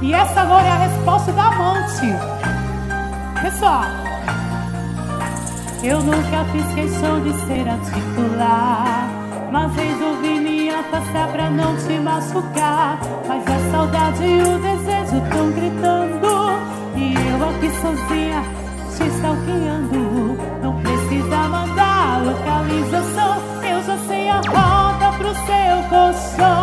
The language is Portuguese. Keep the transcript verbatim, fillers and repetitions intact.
E essa agora é a resposta da amante. Pessoal, eu nunca fiz questão de ser a titular, mas resolvi me afastar pra não te machucar. Mas a saudade e o desejo tão gritando, e eu aqui sozinha te stalkeando. Não precisa mandar localização, eu já sei a rota pro seu colchão.